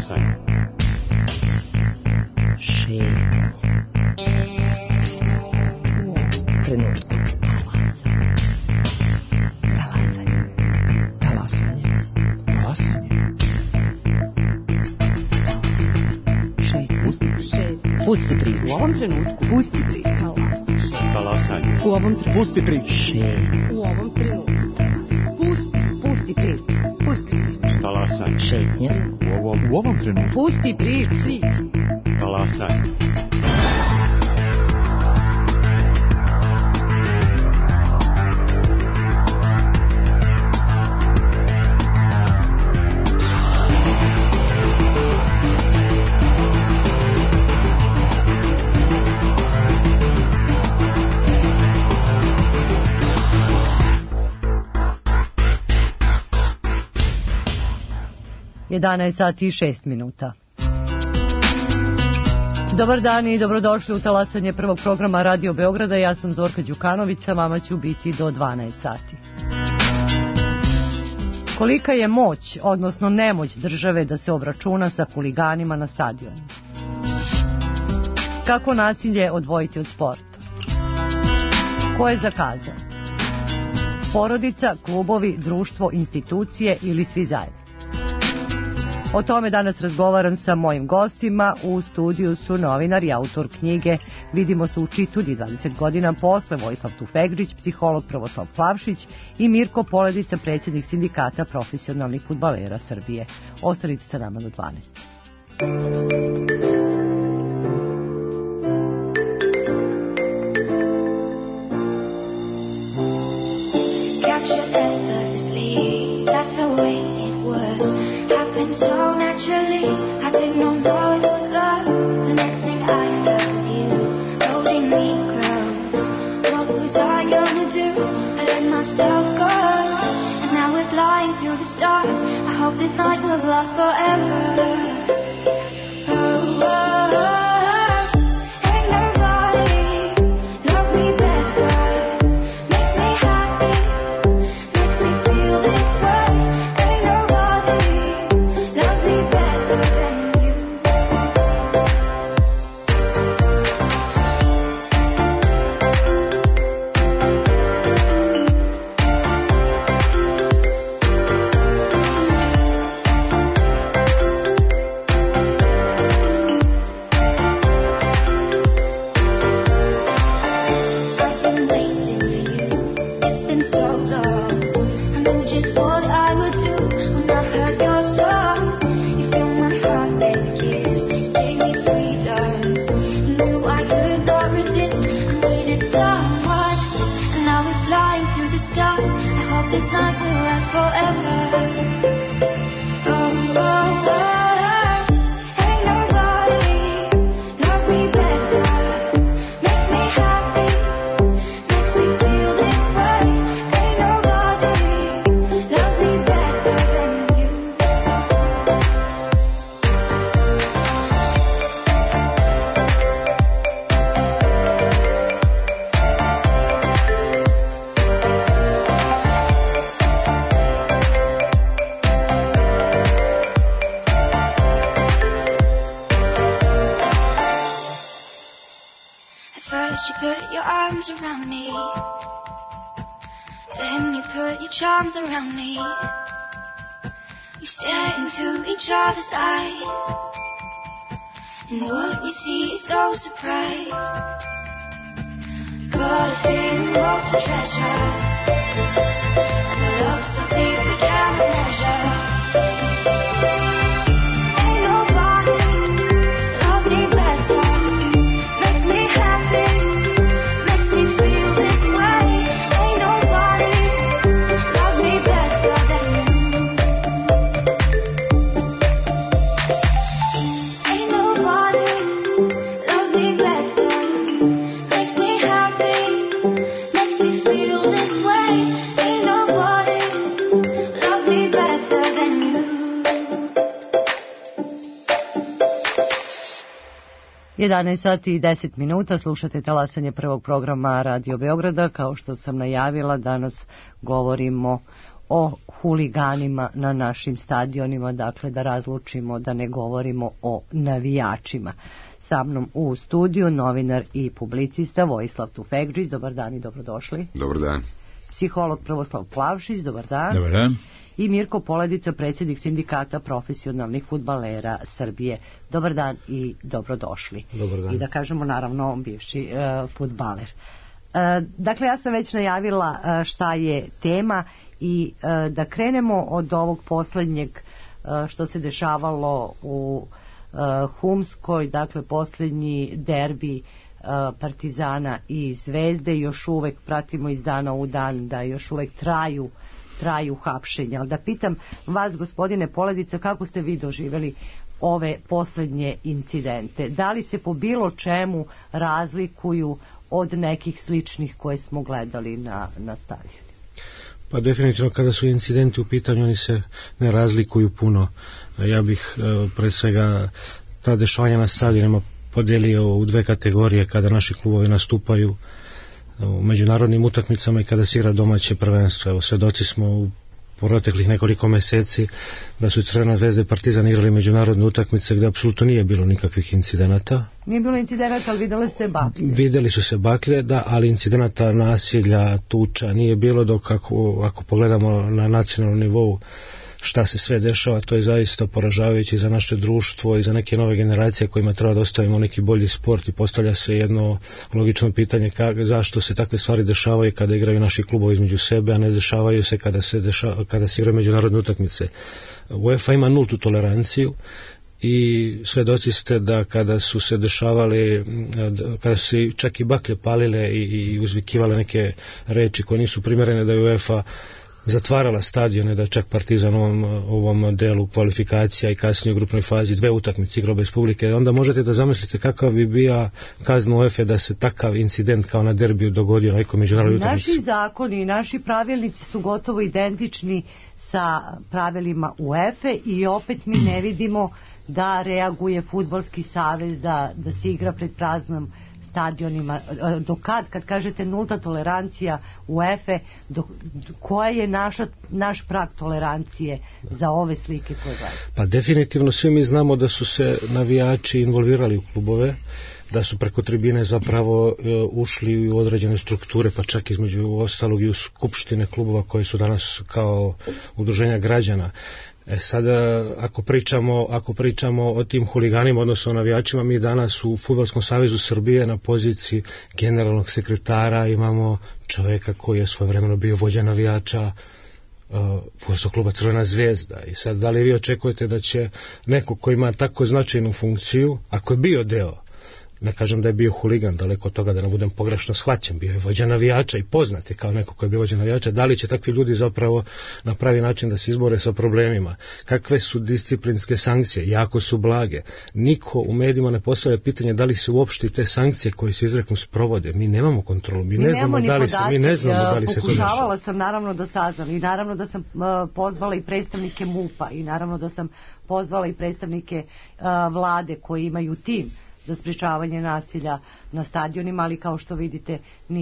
Talasanje. Šetnje. Trenutku. Talasanje. Talasanje. Talasanje. Šetnje. Pusti priču. U ovom trenutku. Pusti priču. Talasanje. U ovom trenutku. Pusti priču. Šetnje. U ovom trenutku. Pusti priču. Pusti priču. Talasanje. Šetnje. U ovom trenutku. Pusti priču. Talasanje. Jedanaest sati i 6 minuta. Dobar dan i dobrodošli u talasanje prvog programa Radio Beograda. Ja sam Zorka Đukanović, sa vama ću biti do 12 sati. Kolika je moć, odnosno nemoć države da se obračuna sa huliganima na stadionu? Kako nasilje odvojiti od sporta? Ko je zakazao? Porodica, klubovi, društvo, institucije ili svi zajedno? O tome danas razgovaram sa mojim gostima. U studiju su novinar i autor knjige Vidimo se u Čitulji 20 godina posle, Vojislav Tufegđić, psiholog Prvoslav Plavšić i Mirko Poledica, predsjednik sindikata profesionalnih fudbalera Srbije. Ostanite sa nama do 12. So naturally, I didn't know it was love. The next thing I felt was you holding me close. What was I gonna do? I let myself go, and now we're flying through the stars. I hope this night will last forever. Around me, we stare into each other's eyes, and what we see is no surprise. Got a feeling lost for treasure, and a love so deep we can't measure. Ain't nobody loves me better, makes me happy, makes me feel this way. Ain't nobody Jedanaest sati i 10 minuta, slušate talasanje prvog programa Radio Beograda. Kao što sam najavila, danas govorimo o huliganima na našim stadionima, dakle da razlučimo da ne govorimo o navijačima. Sa mnom u studiju novinar i publicista Vojislav Tufekdžić, dobar dan i dobrodošli. Dobar dan. Psiholog Prvoslav Plavšić, dobar dan. Dobar dan. I Mirko Poledica, predsjednik sindikata profesionalnih fudbalera Srbije. Dobar dan i dobrodošli. Dobar dan. I da kažemo naravno bivši fudbaler. Dakle, ja sam već najavila šta je tema i da krenemo od ovog posljednjeg što se dešavalo u Humskoj, dakle posljednji derbi Partizana i Zvezde. Još uvek pratimo iz dana u dan da još uvek traju hapšenja. Ali da pitam vas, gospodine Poledica, kako ste vi doživjeli ove posljednje incidente? Da li se po bilo čemu razlikuju od nekih sličnih koje smo gledali na stadionu? Pa definitivno kada su incidenti u pitanju oni se ne razlikuju puno. Ja bih pre svega ta dešavanja na stadionima podijelio u dve kategorije: kada naši klubovi nastupaju u međunarodnim utakmicama i kada se igra domaće prvenstvo. Evo, svedoci smo u proteklih nekoliko meseci da su Crvena Zvezda i Partizan igrali međunarodne utakmice gdje apsolutno nije bilo nikakvih incidenata. Nije bilo incidenata, ali vidjeli se baklje. Vidjeli su se baklje, da, ali incidenata, nasilja, tuča nije bilo, dok ako pogledamo na nacionalnom nivou šta se sve dešava, to je zaista poražavajuće za naše društvo i za neke nove generacije kojima treba da ostavimo neki bolji sport. I postavlja se jedno logično pitanje zašto se takve stvari dešavaju kada igraju naši klubovi između sebe, a ne dešavaju se kada se igraju međunarodne utakmice. UEFA ima nultu toleranciju i svedoci ste da kada su se dešavali, kada su se čak i baklje palile i uzvikivale neke reči koje nisu primjerene, da je UEFA zatvarala stadione, da čak Partizan u ovom delu kvalifikacija i kasnije u grupnoj fazi 2 utakmice igrao bez publike. Onda možete da zamislite kakav bi bio kazna UEFA da se takav incident kao na derbiju dogodio na nekoj međunarodnoj utakmici. Naši zakoni i naši pravilnici su gotovo identični sa pravilima UEFA i opet mi ne vidimo da reaguje Fudbalski savez, da se igra pred praznom stadionima. Kad kažete nulta tolerancija UEFA, koja je naš prag tolerancije za ove slike koje gledamo? Pa definitivno svi mi znamo da su se navijači involvirali u klubove, da su preko tribine zapravo ušli u određene strukture, pa čak između ostalog i u skupštine klubova koje su danas kao udruženja građana. Sada ako pričamo o tim huliganima, odnosno o navijačima, mi danas u Fudbalskom savezu Srbije na poziciji generalnog sekretara imamo čovjeka koji je svojevremeno bio vođa navijača Fudbalskog kluba Crvena Zvezda. I sad, da li vi očekujete da će neko ko ima tako značajnu funkciju, ako je bio deo, ne kažem da je bio huligan, daleko od toga da ne budem pogrešno shvaćen, bio je vođa navijača i poznat je kao neko koji je bio vođa navijača, da li će takvi ljudi zapravo na pravi način da se izbore sa problemima? Kakve su disciplinske sankcije? Jako su blage. Niko u medijima ne postavlja pitanje da li se uopšte te sankcije koje se izreknu sprovode. Mi nemamo kontrolu, mi ne znamo da li se to dešava. Pokušavala sam naravno da saznam i naravno da sam pozvala i predstavnike MUP-a i naravno da sam pozvala i predstavnike vlade koji imaju tim za sprječavanje nasilja na stadionima, ali kao što vidite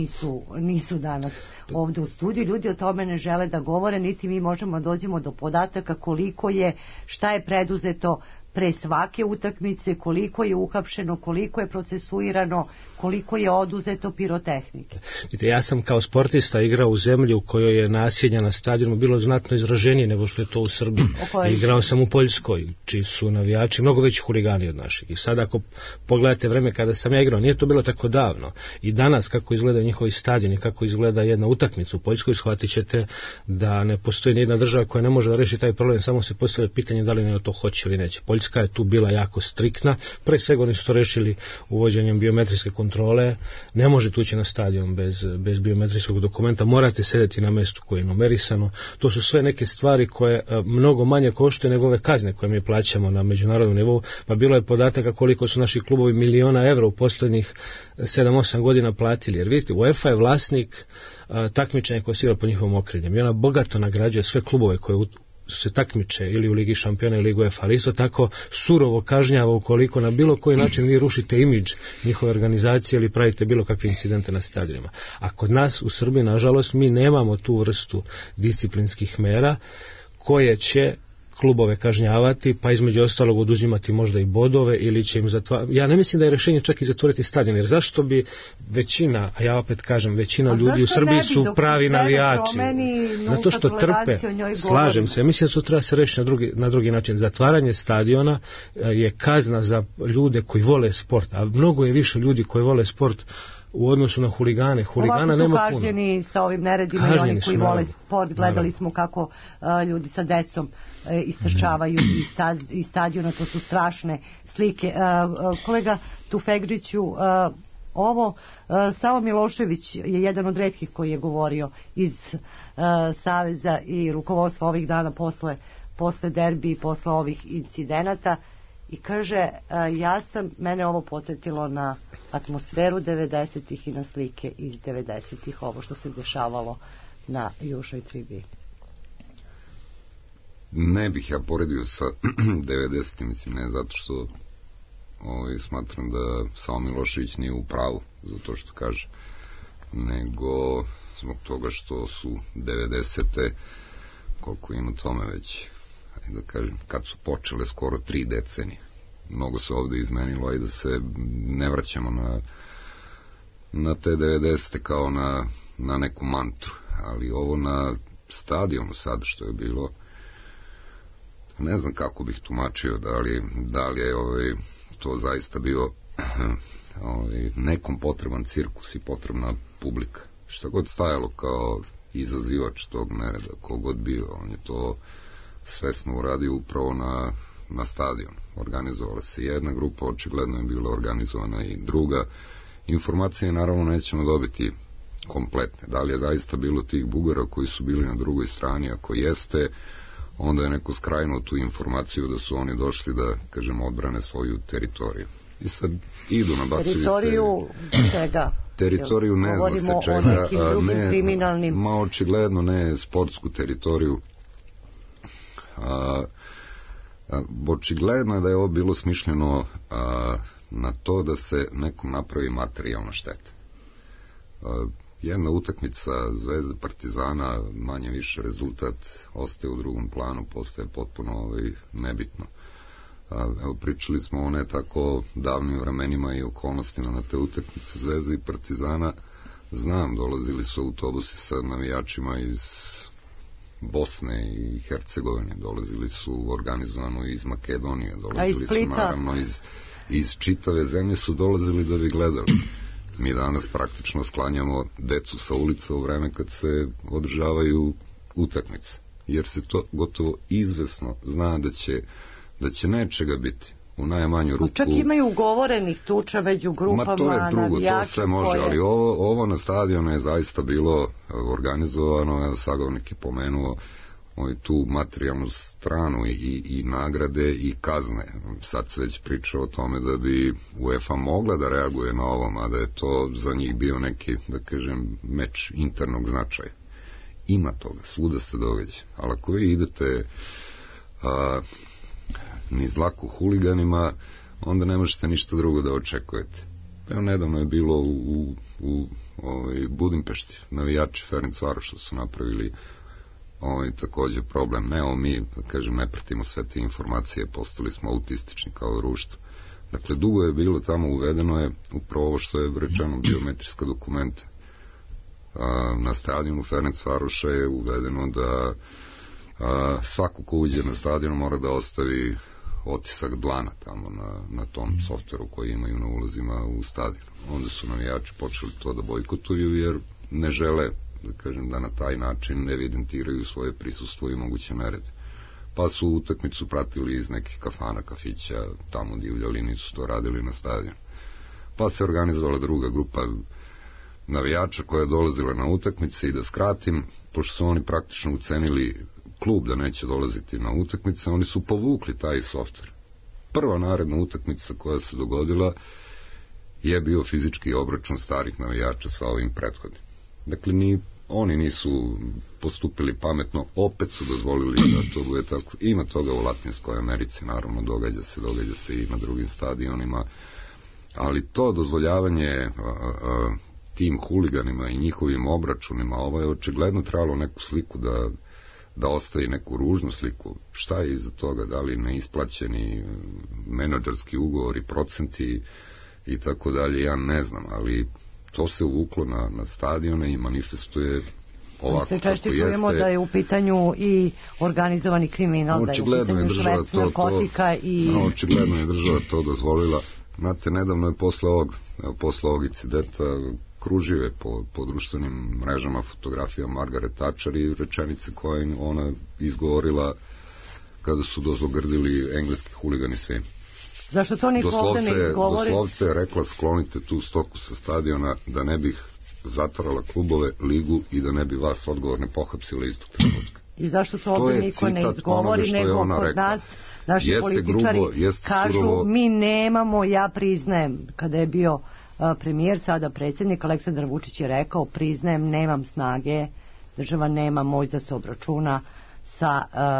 nisu danas ovdje u studiju. Ljudi o tome ne žele da govore, niti mi možemo dođemo do podataka koliko je, šta je preduzeto pre svake utakmice, koliko je uhapšeno, koliko je procesuirano, koliko je oduzeto pirotehnike. Ja sam kao sportista igrao u zemlji u kojoj je nasilje na stadionu bilo znatno izraženije nego što je to u Srbiji. Igrao sam u Poljskoj, čiji su navijači mnogo veći huligani od naših. I sad ako pogledate vreme kada sam ja igrao, nije to bilo tako davno. I danas kako izgleda njihovi stadioni, kako izgleda jedna utakmica u Poljskoj, shvatit ćete da ne postoji nijedna država koja ne može da reši taj problem, samo se postavlja pitanje da li ne to hoće ili neće. Poljska je tu bila jako striktna, pre svega oni su to rešili uvođenjem biometrijske kontrole, ne možete ući na stadion bez biometrijskog dokumenta, morate sedeti na mestu koje je numerisano. To su sve neke stvari koje mnogo manje koštaju nego ove kazne koje mi plaćamo na međunarodnom nivou, pa bilo je podataka koliko su naši klubovi €1.000.000 u posljednjih 7-8 godina platili, jer vidite, UEFA je vlasnik takmičenja koje se igra pod njihovom okriljem i ona bogato nagrađuje sve klubove koje se takmiče ili u Ligi šampiona ili Ligu UEFA, ali isto tako surovo kažnjava ukoliko na bilo koji način vi rušite imidž njihove organizacije ili pravite bilo kakve incidente na stadionima. A kod nas u Srbiji, nažalost, mi nemamo tu vrstu disciplinskih mera koje će klubove kažnjavati, pa između ostalog oduzimati možda i bodove ili će im zatvarati. Ja ne mislim da je rješenje čak i zatvoriti stadion, jer zašto bi većina, a ja opet kažem, većina ljudi u Srbiji su pravi navijači. Zato što trpe, slažem se, mislim da to treba se reći na drugi način. Zatvaranje stadiona je kazna za ljude koji vole sport, a mnogo je više ljudi koji vole sport u odnosu na huligane. Huligana nema puno. Ovako su kažnjeni sa ovim neredima i oni koji vole sport. Gledali smo kako ljudi sa decom istrčavaju iz stadiona, to su strašne slike. Kolega Tufegđiću, ovo Savo Milošević je jedan od retkih koji je govorio iz Saveza i rukovodstva ovih dana posle derbi i posle ovih incidenata i kaže, mene ovo podsjetilo na atmosferu 90-ih i na slike iz 90-ih, ovo što se dešavalo na južnoj tribini. Ne bih ja poredio sa 90-im, mislim, ne zato što smatram da Savo Milošević nije u pravu za to što kaže, nego zbog toga što su 90-te, koliko ima tome već, da kažem, kad su počele skoro 3 decenije. Mnogo se ovde izmenilo i da se ne vraćamo na te 90-te kao na neku mantru, ali ovo na stadionu sad što je bilo, ne znam kako bih tumačio, da li je to zaista bio nekom potreban cirkus i potrebna publika. Šta god stajalo kao izazivač tog nereda, kogod bio, on je to svesno uradio upravo na stadion. Organizovala se jedna grupa, očigledno je bila organizovana i druga. Informacije naravno nećemo dobiti kompletne. Da li je zaista bilo tih Bugara koji su bili na drugoj strani? Ako jeste, onda je neko skrajnuo tu informaciju da su oni došli da, kažem, odbrane svoju teritoriju. I sad idu, nabacuju se... Teritoriju čega? Teritoriju ne zna se čega. Ma očigledno ne sportsku teritoriju. Očigledno je da je ovo bilo smišljeno na to da se nekom napravi materijalna šteta. Jedna utakmica Zvezde Partizana, manje više rezultat, ostaje u drugom planu, postaje potpuno nebitno. Evo, pričali smo o ne tako davnim vremenima i okolnostima na te utakmice Zvezde i Partizana. Znam, dolazili su autobusi sa navijačima iz Bosne i Hercegovine, dolazili su organizovano iz Makedonije, dolazili su naravno iz čitave zemlje su dolazili da bi gledali. Mi danas praktično sklanjamo decu sa ulica u vreme kad se održavaju utakmice, jer se to gotovo izvesno zna da će nečega biti. U najmanju ruku... Čak imaju ugovorenih tuča među grupama. Ma to je drugo, to sve može, ali ovo na stadionu je zaista bilo organizovano, evo Sagovnik je pomenuo tu materijalnu stranu i nagrade i kazne. Sad se već priča o tome da bi UEFA mogla da reaguje na ovo, a da je to za njih bio neki, da kažem, meč internog značaja. Ima toga, svuda se događa, ali ako vi idete niz laku huliganima, onda ne možete ništa drugo da očekujete. Evo, nedavno je bilo u Budimpešti, navijači Ferencvaroša su napravili takođe problem. Ne, mi, da kažem, ne pratimo sve te informacije, postali smo autistični kao društvo. Dakle, dugo je bilo tamo, uvedeno je upravo ovo što je rečeno, biometrijska dokumenta. Na stadionu Ferencvaroša je uvedeno da svako ko uđe na stadion mora da ostavi otisak dlana tamo na tom softveru koji imaju na ulazima u stadion. Onda su navijači počeli to da bojkotuju jer ne žele, da kažem, da na taj način evidentiraju svoje prisustvo i moguće nerede. Pa su utakmicu pratili iz nekih kafana, kafića, tamo divljali, nisu to radili na stadion. Pa se organizovala druga grupa navijača koja je dolazila na utakmice i da skratim, pošto su oni praktično ucenili klub da neće dolaziti na utakmice, oni su povukli taj softver. Prva naredna utakmica koja se dogodila je bio fizički obračun starih navijača sa ovim prethodnim. Dakle, ni oni nisu postupili pametno, opet su dozvolili da to bude tako. Ima toga u Latinskoj Americi, naravno, događa se i na drugim stadionima, ali to dozvoljavanje tim huliganima i njihovim obračunima, ovo je očigledno trebalo neku sliku da ostavi neku ružnu sliku. Šta je iza toga, da li neisplaćeni menadžerski ugovori, procenti i tako dalje, ja ne znam, ali to se uvuklo na stadione i manifestuje ovako kako jeste. Se češće čujemo da je u pitanju i organizovani kriminal, da je u pitanju šverc narkotika i... Očigledno je država to dozvolila. Znate, nedavno je posle ovog incidenta kružio je po društvenim mrežama fotografija Margaret Thatcher i rečenice koje ona izgovorila kada su dozlogrdili engleski huligani svim. Zašto to niko ovde ne izgovori? Doslovce je rekla, sklonite tu stoku sa stadiona da ne bih zatvarala klubove, ligu i da ne bi vas odgovorne pohapsile istog trenutka. I zašto to ovde niko ne izgovori, nego kod nas naši političari kažu surovo... mi nemamo, ja priznajem, kada je bio premijer, sada predsjednik Aleksandar Vučić je rekao, priznajem, nemam snage, država nema moć da se obračuna sa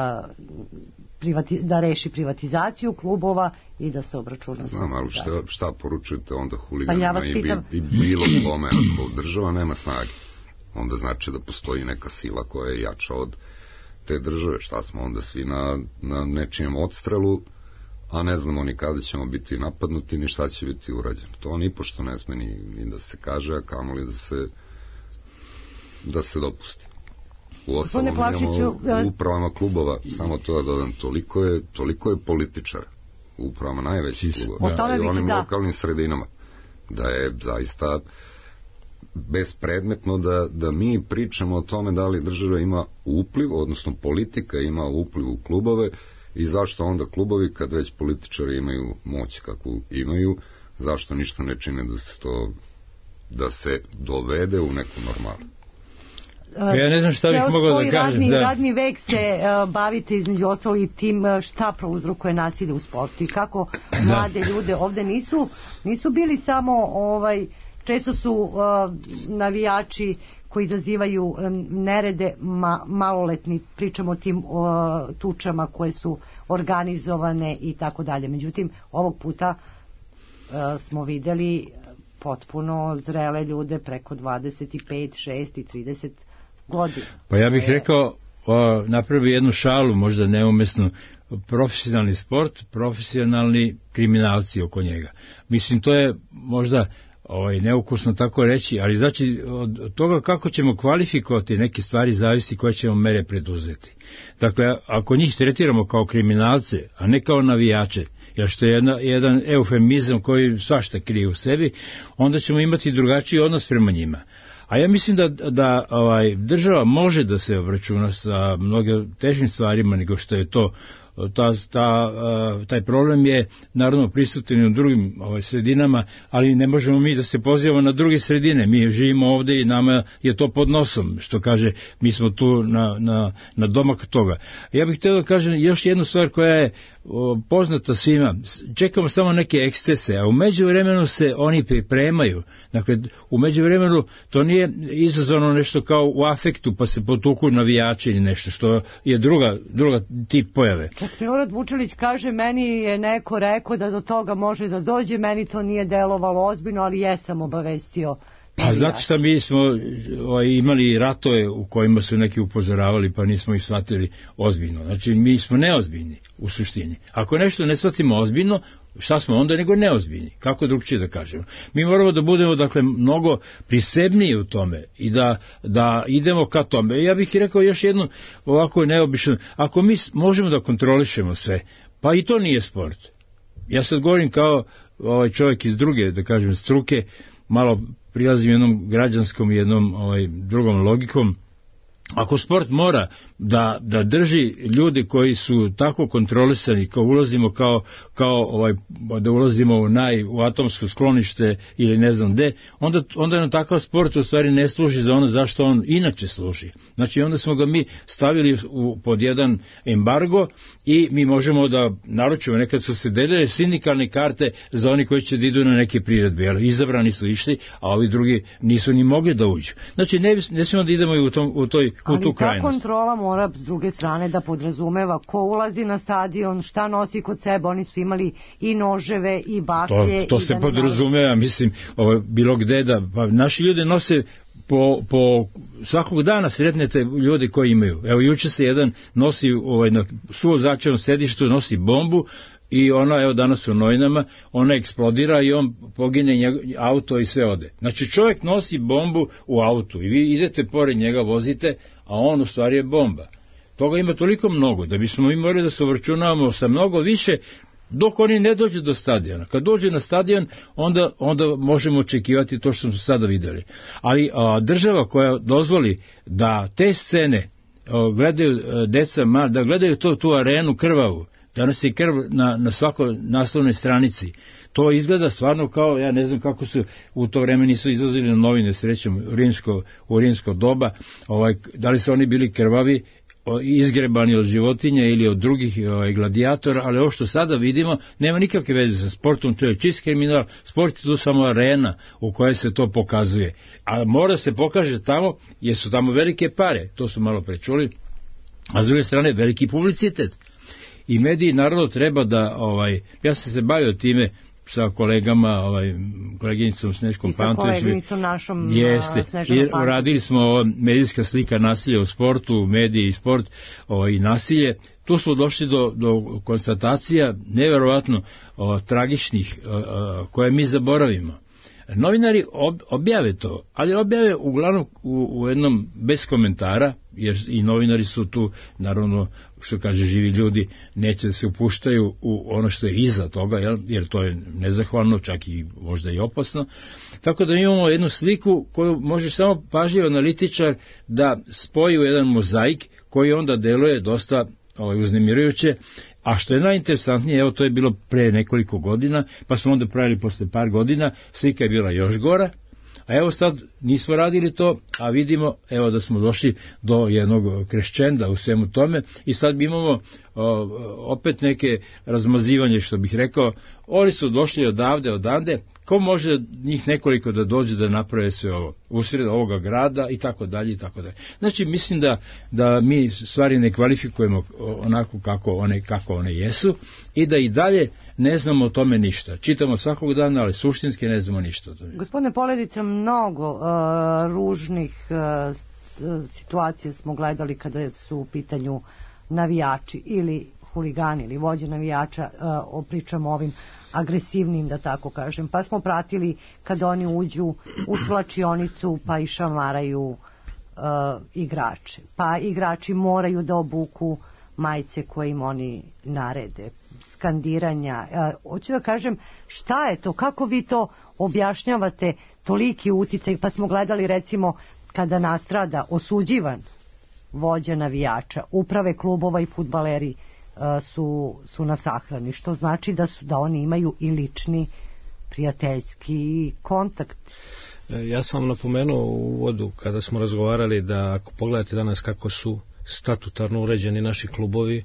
da reši privatizaciju klubova i da se obračuna. Znam, ali šta poručujete onda huliganima i bilo kome? Ako država nema snage, onda znači da postoji neka sila koja je jača od te države. Šta smo onda svi na nečijem odstrelu, a ne znamo ni kada ćemo biti napadnuti, ni šta će biti urađeno. To nipošto ne sme ni da se kaže, a kamoli da se dopusti. U ostalom imamo u upravama klubova, samo to da dodam, toliko je političara u upravama najvećih klubova i u onim lokalnim sredinama, da je zaista bespredmetno da mi pričamo o tome da li država ima upliv, odnosno politika ima upliv u klubove i zašto onda klubovi, kad već političari imaju moć kakvu imaju, zašto ništa ne čine da se dovede u neku normalu. Ja ne znam šta bih mogao da kažem. Radni vek se bavite između ostalog i tim šta prouzrokuje nasilje u sportu i kako mlade ljude ovde nisu bili samo često su navijači koji izazivaju nerede maloletni, pričamo o tim tučama koje su organizovane i tako dalje. Međutim, ovog puta smo videli potpuno zrele ljude preko 25, 6 i 30 godina. Pa ja bih rekao, napravi jednu šalu, možda neumesno, profesionalni sport, profesionalni kriminalci oko njega. Mislim, to je možda neukusno tako reći, ali znači od toga kako ćemo kvalifikovati neke stvari zavisi koje ćemo mere preduzeti. Dakle, ako njih tretiramo kao kriminalce, a ne kao navijače, jer što je jedan eufemizam koji svašta krije u sebi, onda ćemo imati drugačiji odnos prema njima. A ja mislim da država može da se obračuna sa mnogo težim stvarima nego što je to. Taj problem je naravno prisutan i u drugim sredinama, ali ne možemo mi da se pozivamo na druge sredine. Mi živimo ovde i nama je to pod nosom, što kaže, mi smo tu na domak toga. Ja bih htio da kažem još jednu stvar koja je poznata svima. Čekamo samo neke ekscese, a u međuvremenu se oni pripremaju. Dakle, u međuvremenu to nije izazvano nešto kao u afektu, pa se potuku navijači ili nešto, što je druga tip pojave. Milorad Vučelić kaže, meni je neko rekao da do toga može da dođe, meni to nije delovalo ozbiljno, ali jesam obavestio. Pa znate šta, mi smo imali ratove u kojima su neki upozoravali, pa nismo ih shvatili ozbiljno. Znači, mi smo neozbiljni u suštini. Ako nešto ne shvatimo ozbiljno, šta smo onda nego neozbiljni? Kako drugčije da kažemo? Mi moramo da budemo, dakle, mnogo prisebniji u tome i da idemo ka tome. Ja bih rekao još jedno ovako neobično. Ako mi možemo da kontrolišemo sve, pa i to nije sport. Ja sad govorim kao čovjek iz druge, da kažem, struke, malo prilazim jednom građanskom i jednom drugom logikom. ako sport mora da drži ljudi koji su tako kontrolisani, kao ulazimo da ulazimo u atomsko sklonište ili ne znam gde, onda nam takav sport u stvari ne služi za ono zašto on inače služi. Znači onda smo ga mi stavili pod jedan embargo i mi možemo da naručimo, nekad su se delile sindikalne karte za oni koji će da idu na neke priredbe, jer izabrani su išli, a ovi drugi nisu ni mogli da uđu. Znači ne smijemo da idemo u tu krajnost. Ali ta kontrola mora s druge strane da podrazumeva ko ulazi na stadion, šta nosi kod sebe, oni su imali i noževe i baklje. To se podrazumeva, mislim, bilo gde pa naši ljudi nose po svakog dana sretnete ljudi koji imaju. Evo juče se jedan nosi na suvozačevom sedištu, nosi bombu i ona, evo danas u novinama, ona eksplodira i on pogine auto i sve ode. Znači čovjek nosi bombu u autu i vi idete pored njega, vozite, a on u stvari je bomba. Toga ima toliko mnogo da bismo mi morali da se obračunavamo sa mnogo više dok oni ne dođu do stadiona. Kad dođe na stadion, onda možemo očekivati to što smo sada videli. Ali država koja dozvoli da te scene gledaju deca, da gledaju tu arenu krvavu, danas je krv na svakoj naslovnoj stranici. To izgleda stvarno kao, ja ne znam kako su u to vreme nisu izlazili na novine, srećom, u rimsko doba, da li su oni bili krvavi, izgrebani od životinja ili od drugih gladijatora, ali ovo što sada vidimo nema nikakve veze sa sportom, to je čist kriminal, sport je tu samo arena u kojoj se to pokazuje. A mora se pokaže tamo, jer su tamo velike pare, to su malo prečuli, a s druge strane veliki publicitet. I mediji naravno treba da, ja sam se bavio time sa kolegama, koleginicom Sneškom Pantović. I sa koleginicom našom Sneškom Pantović. Radili smo medijska slika nasilja u sportu, mediji i sport i nasilje. Tu smo došli do konstatacija neverovatno tragičnih koje mi zaboravimo. Novinari objave to, ali objave uglavnom u jednom bez komentara, jer i novinari su tu, naravno, što kaže živi ljudi, neće da se upuštaju u ono što je iza toga, jer to je nezahvalno, čak i možda i opasno. Tako da imamo jednu sliku koju može samo pažljiv analitičar da spoji u jedan mozaik koji onda deluje dosta uznemirujuće. A što je najinteresantnije, evo to je bilo pre nekoliko godina, pa smo onda pravili posle par godina, slika je bila još gora, a evo sad nismo radili to, a vidimo evo da smo došli do jednog kreščenda u svemu tome i sad imamo opet neke razmazivanje, što bih rekao, oni su došli odande, ko može njih nekoliko da dođe da naprave sve ovo, usred ovoga grada i tako dalje i tako dalje. Znači mislim da mi stvari ne kvalifikujemo onako kako one jesu i da i dalje ne znamo o tome ništa. Čitamo svakog dana, ali suštinski ne znamo ništa o tome. Gospodine Poledice, mnogo ružnih situacija smo gledali kada su u pitanju navijači ili huligani ili vođe navijača, pričamo o ovim agresivnim, da tako kažem. Pa smo pratili kada oni uđu u svlačionicu pa i šamaraju igrače. Pa igrači moraju da obuku majice koje im oni narede. Skandiranja. Hoću da kažem, šta je to? Kako vi to objašnjavate toliki uticaj? Pa smo gledali recimo kada nastrada osuđivan vođa navijača, uprave klubova i fudbaleri su na sahrani, što znači da oni imaju i lični prijateljski kontakt. Ja sam napomenuo u uvodu kada smo razgovarali da ako pogledate danas kako su statutarno uređeni naši klubovi,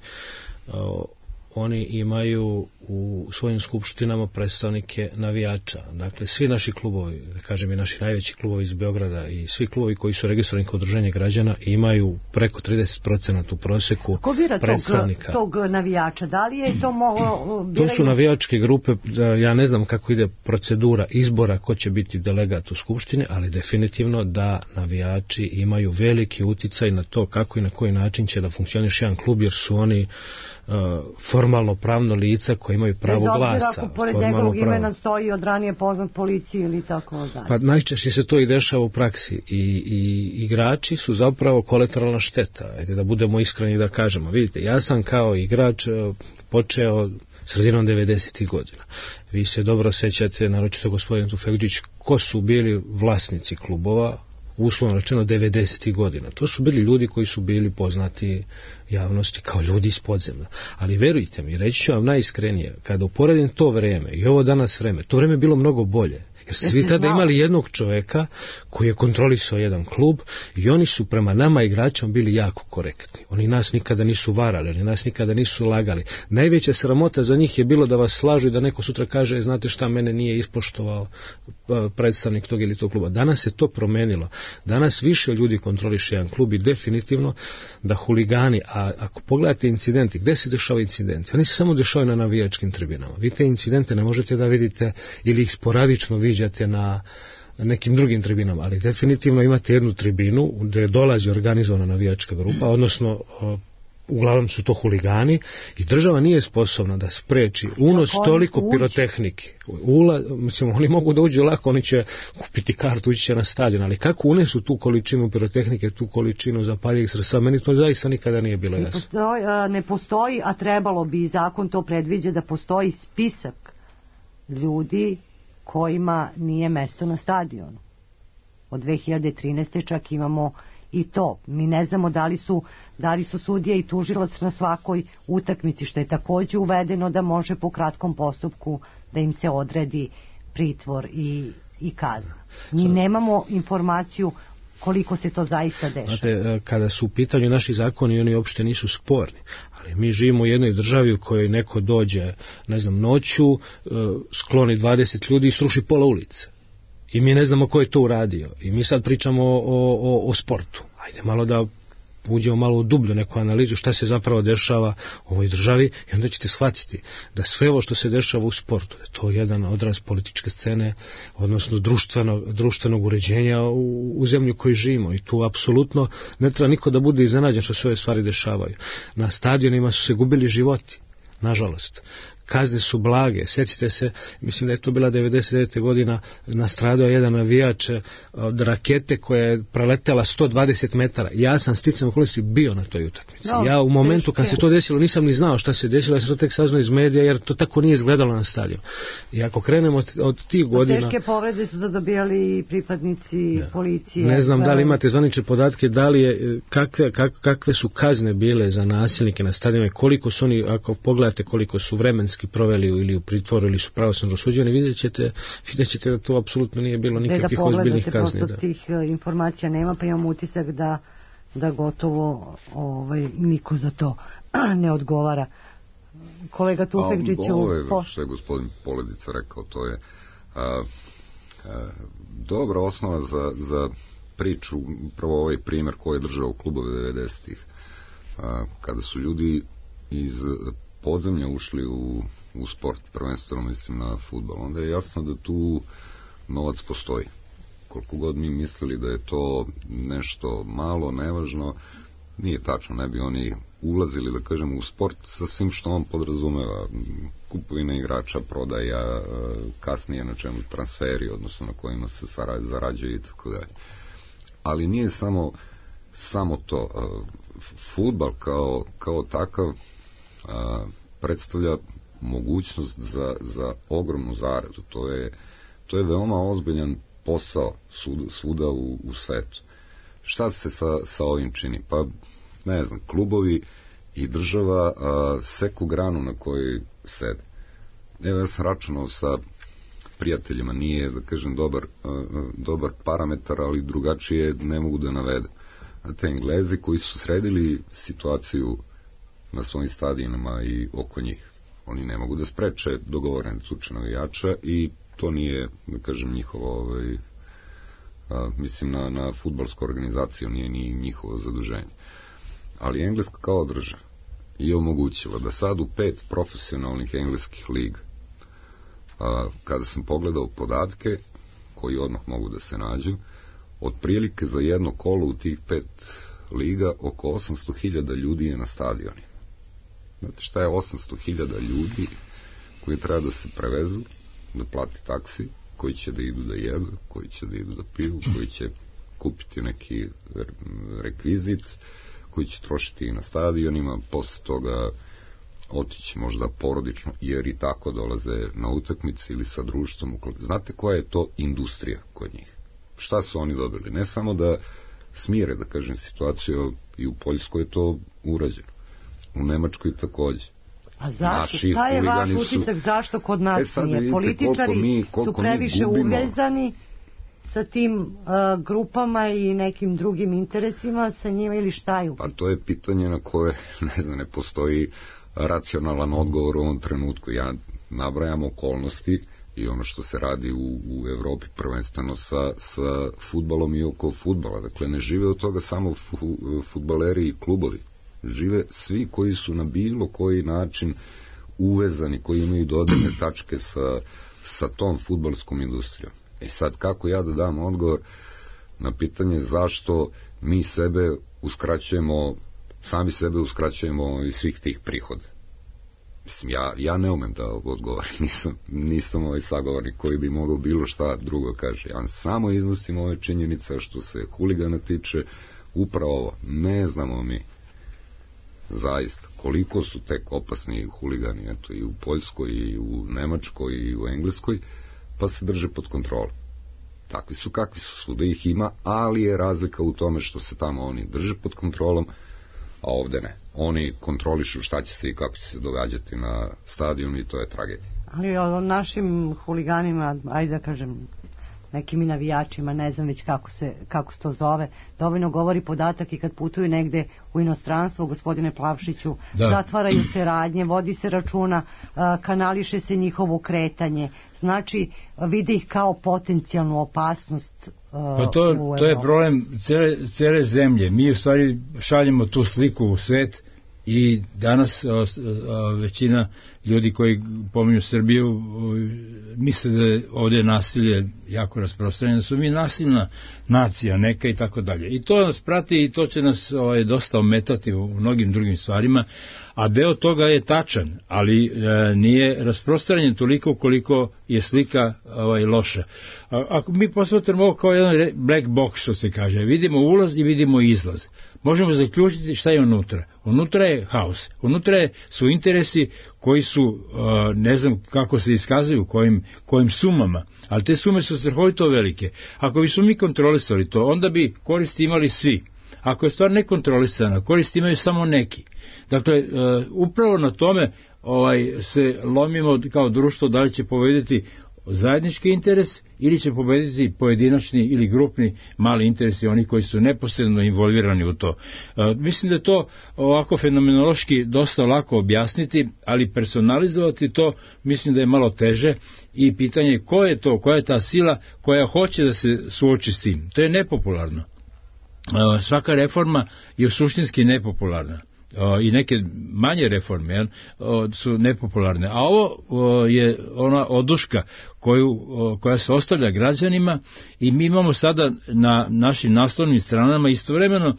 oni imaju u svojim skupštinama predstavnike navijača. Dakle, svi naši klubovi, da kažem i naši najveći klubovi iz Beograda i svi klubovi koji su registrovani kao udruženje građana imaju preko 30% u proseku predstavnika. Tog navijača, da li je to moglo... To su navijačke grupe, ja ne znam kako ide procedura izbora ko će biti delegat u skupštini, ali definitivno da navijači imaju veliki uticaj na to kako i na koji način će da funkcioniše jedan klub, jer su oni formalno pravno lica koji imaju pravo glasa. Ako pored njegovog imena stoji od ranije poznat policiji ili tako dalje. Pa najčešće se to i dešava u praksi i igrači su zapravo kolateralna šteta. Ajde da budemo iskreni da kažemo. Vidite, ja sam kao igrač počeo sredinom 90. godina. Vi se dobro sećate, naročito gospodin Zufegđić, ko su bili vlasnici klubova uslovno rečeno 90. godina. To su bili ljudi koji su bili poznati javnosti kao ljudi iz podzemlja. Ali verujte mi, reći ću vam najiskrenije, kada uporedim to vreme i ovo danas vreme, to vreme je bilo mnogo bolje. Jer ste vi tada imali jednog čoveka koji je kontrolisao jedan klub i oni su prema nama igračima bili jako korektni. Oni nas nikada nisu varali, oni nas nikada nisu lagali. Najveća sramota za njih je bilo da vas slažu i da neko sutra kaže, znate šta, mene nije ispoštovao predstavnik tog ili tog kluba. Danas se to promenilo. Danas više ljudi kontroliše jedan klub i definitivno da huligani, a ako pogledate incidenti, gde se dešavaju incidenti? Oni se samo dešavaju na navijačkim tribinama. Vi te incidente ne možete da vidite ili ih sporadično viđate na nekim drugim tribinama, ali definitivno imate jednu tribinu gde dolazi organizovana navijačka grupa, odnosno uglavnom su to huligani i država nije sposobna da spreči unos toliko pirotehnike. Mislim, oni mogu da uđu lako, oni će kupiti kartu, ući će na stadion, ali kako unesu tu količinu pirotehnike, tu količinu zapaljivih sredstava, meni to zaista nikada nije bilo jasno. Ne postoji, a trebalo bi, zakon to predviđa da postoji spisak ljudi kojima nije mesto na stadionu. Od 2013. čak imamo i to. Mi ne znamo da li su sudija i tužilac na svakoj utakmici, što je također uvedeno da može po kratkom postupku da im se odredi pritvor i kazna. Mi nemamo informaciju koliko se to zaista dešava. Znate, kada su u pitanju naši zakoni, oni uopšte nisu sporni. Ali mi živimo u jednoj državi u kojoj neko dođe, ne znam, noću, skloni 20 ljudi i sruši pola ulice. I mi ne znamo ko je to uradio. I mi sad pričamo o sportu. Ajde malo da uđemo malo u dublju neku analizu šta se zapravo dešava u ovoj državi i onda ćete shvatiti da sve ovo što se dešava u sportu, je to jedan odraz političke scene, odnosno društvenog uređenja u zemlju koju živimo i tu apsolutno ne treba niko da bude iznenađen što se ove stvari dešavaju. Na stadionima su se gubili životi, nažalost. Kazne su blage, sjetite se, mislim da je to bila 99. godina, nastradao jedan navijač od rakete koja je preletela 120 metara. Ja sam sticajem okolnosti bio na toj utakmici. Ja u momentu kad se to desilo nisam ni znao šta se desilo, ja sam to tek saznao iz medija jer to tako nije izgledalo na stadionu. I ako krenemo od tih godina... Teške povrede su dobijali pripadnici policije. Ne znam da li imate zvanične podatke, da li je, kakve su kazne bile za nasilnike na stadionima, koliko su oni, ako pogledate koliko su vremenski proveli ili u pritvoru ili su pravosnažno osuđeni, vidjet ćete da to apsolutno nije bilo nikakvih ozbiljnih kazni. Da tih informacija nema, pa imam utisak da gotovo niko za to ne odgovara. Kolega Tufekđiću... Ovo je što je gospodin Poledica rekao, to je dobra osnova za priču, prvo ovaj primjer koji je držao klubove 90-ih. Kada su ljudi iz podzemlja ušli u sport, prvenstveno mislim na fudbal, onda je jasno da tu novac postoji. Koliko god mi mislili da je to nešto malo, nevažno, nije tačno, ne bi oni ulazili, da kažem, u sport sa svim što on podrazumeva, kupovina igrača, prodaja, kasnije na čemu transferi, odnosno na kojima se zarađuje i tako dalje. Ali nije samo to. Fudbal kao takav predstavlja mogućnost za ogromnu zaradu. To je veoma ozbiljan posao svuda u svetu. Šta se sa ovim čini? Pa, ne znam, klubovi i država seku granu na kojoj sede. Evo, ja sam računao sa prijateljima, nije, da kažem, dobar parametar, ali drugačije ne mogu da navedem. Znate, Englezi koji su sredili situaciju na svojim stadionima i oko njih. Oni ne mogu da spreče dogovorene cuče navijača i to nije, da kažem, njihovo mislim na fudbalsku organizaciju, nije ni njihovo zaduženje. Ali Engleska kao država je omogućila da sad u 5 profesionalnih engleskih liga, kada sam pogledao podatke koji odmah mogu da se nađu, otprilike za jedno kolo u tih 5 liga oko 800.000 ljudi je na stadioni. Znate šta je 800.000 ljudi koji treba da se prevezu, da plati taksi, koji će da idu da jedu, koji će da idu da piju, koji će kupiti neki rekvizit, koji će trošiti i na stadionima, posle toga otići možda porodično, jer i tako dolaze na utakmice ili sa društvom. Znate koja je to industrija kod njih? šta su oni dobili? Ne samo da smire, da kažem, situaciju, i u Poljskoj je to urađeno. U Nemačkoj takođe. A zašto? Šta je vaš utisak? Zašto kod nas nije? Političari su previše uvezani sa tim grupama i nekim drugim interesima sa njima ili šta je? Pa to je pitanje na koje, ne postoji racionalan odgovor u ovom trenutku. Ja nabrajam okolnosti i ono što se radi u Evropi prvenstveno sa fudbalom i oko fudbala. Dakle, ne žive od toga samo fudbaleri i klubovi. Žive svi koji su na bilo koji način uvezani, koji imaju dodirne tačke sa tom fudbalskom industrijom. Sad, kako ja da dam odgovor na pitanje zašto mi sebe uskraćujemo, sami sebe uskraćujemo iz svih tih prihoda? Mislim, ja ne umem da odgovorim, nisam ovaj sagovornik koji bi mogao bilo šta drugo kaže. Ja samo iznosim ove činjenice što se huligana tiče, upravo ovo. Ne znamo mi zaista koliko su tek opasni huligani, eto, i u Poljskoj, i u Nemačkoj, i u Engleskoj, pa se drže pod kontrolom. Takvi su kakvi su, svuda ih ima, ali je razlika u tome što se tamo oni drže pod kontrolom, a ovde ne. Oni kontrolišu šta će se i kako će se događati na stadionu i to je tragedija. Ali o našim huliganima, ajde da kažem, nekim i navijačima, ne znam već kako se to zove, dovoljno govori podatak i kad putuju negde u inostranstvo, gospodine Plavšiću, zatvaraju se radnje, vodi se računa, kanališe se njihovo kretanje, znači vidi ih kao potencijalnu opasnost pa to je problem cele zemlje. Mi u stvari šaljemo tu sliku u svet i danas većina ljudi koji pominju Srbiju misle da je ovdje nasilje jako rasprostranjeno, da su mi nasilna nacija neka i tako dalje. I to nas prati i to će nas dosta ometati u mnogim drugim stvarima, a deo toga je tačan, ali nije rasprostranjen toliko koliko je slika loša. Ako mi posmatramo ovo kao jedan black box, što se kaže, vidimo ulaz i vidimo izlaz. Možemo zaključiti šta je unutra. Unutra je haos. Unutra su interesi koji su, ne znam kako se iskazuju, kojim sumama, ali te sume su strahovito velike. Ako bi smo mi kontrolisali to, onda bi koristi imali svi. Ako je stvar nekontrolisana, koristi imaju samo neki. Dakle, upravo na tome se lomimo kao društvo, da li će pobediti zajednički interes ili će pobediti pojedinačni ili grupni mali interesi oni koji su neposredno involvirani u to. Mislim da je to ovako fenomenološki dosta lako objasniti, ali personalizovati to mislim da je malo teže i pitanje ko je to, koja je ta sila koja hoće da se suoči s tim. To je nepopularno. Svaka reforma je suštinski nepopularna. I neke manje reforme su nepopularne, a ovo je ona oduška koja se ostavlja građanima i mi imamo sada na našim naslovnim stranama istovremeno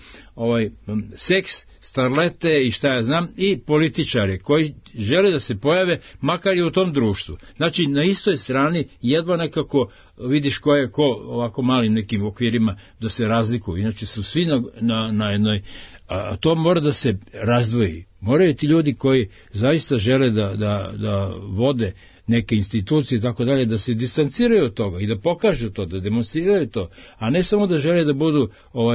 seks, starlete i šta ja znam i političare koji žele da se pojave makar i u tom društvu. Znači na istoj strani jedva nekako vidiš ko je ko ovako malim nekim okvirima da se razlikuju, inače su svi na jednoj. A to mora da se razdvoji. Moraju ti ljudi koji zaista žele da vode neke institucije i tako dalje, da se distanciraju od toga i da pokažu to, da demonstriraju to, a ne samo da žele da budu